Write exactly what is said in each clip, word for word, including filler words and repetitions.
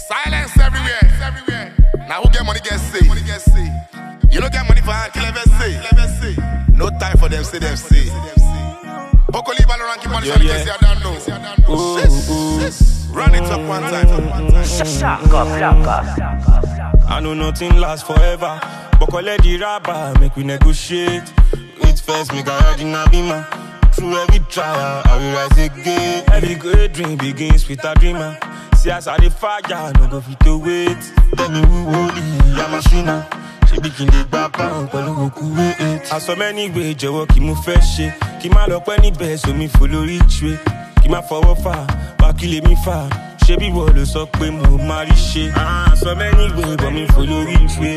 Silence everywhere. everywhere. Now who get money get say. Money get say. You don't get money for hand, kill ever say. say. No time for them, say them say. Bokoli Baloran keep on trying to say I don't know. Ooh, ooh. Run it up one time. Shaka, shaka. I know nothing lasts forever. Bokole the rapper, make we negotiate. Wait first, make I ride in a beamer. Through every trial, I will rise again. Every great dream begins with a dreamer. See as I the fire, no go fit to wait. Tell me who holy, I'm a sinner. She begin the baba, pẹ̀lú òkú wait. I saw many ways, jọ̀wọ́ kí mo fẹ́ ṣe. Kí má lọ pẹ́ níbẹ̀, so mi follow rich way. Kí má fọwọ́ fà, wá kí lè mi fà. Ṣé bí wọ́n ló sọ pé mo máa rí ṣe? I saw many ways, but mi follow rich way.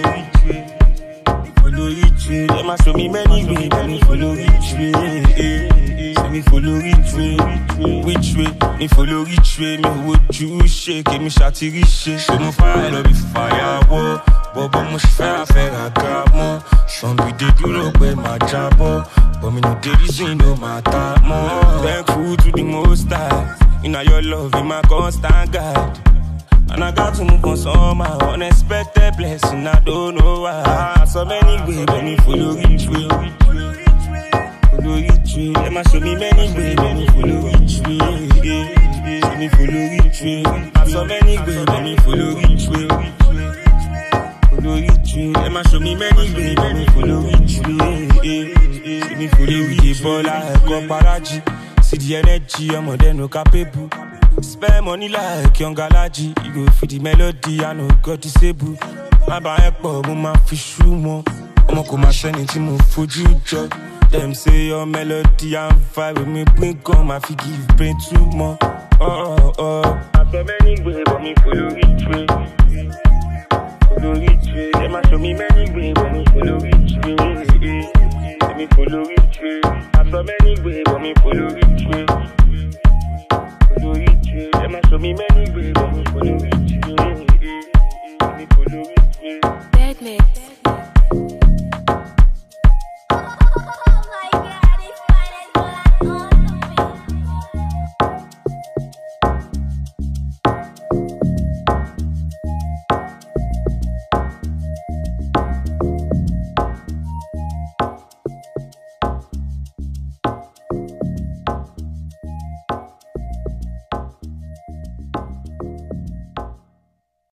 Follow rich way. They must show me many ways, but me follow rich way. Say me follow rich way. Which way? Me follow rich way. Me would you shake? Me shati rich. Show me fire, love me fire, war. Bobo mo she fair, fair, I grab more. Some be they do look where my job, but me no dey reason no matter more. Thankful to the most high. In your love, in my constant guide. And I got to move on some my unexpected blessing, I don't know why. So many ways, let me follow rich way. Follow rich way. Let me show me many ways, let me follow rich way. Let me follow rich way. So many ways, let me follow rich way. Follow rich way. Let me show me many ways, let me follow rich way. Let me follow rich way. Like Paraji. See the energy, I'm on no capable. Spend money like young Galaji. You go for the melody, I know God disable. My buy po, mo ma fi shoe mo. Omo ko ma shine ti mo fojú jọ. Them say your melody and vibe with me bring on my fi give brain too more. Oh oh oh. I so many ways, but me follow rich way. Follow rich way. Them a show me many ways, but me follow rich way. Let me follow rich way. I so many ways, but me follow rich way. Follow rich way. Them a show me many ways, but me follow rich way.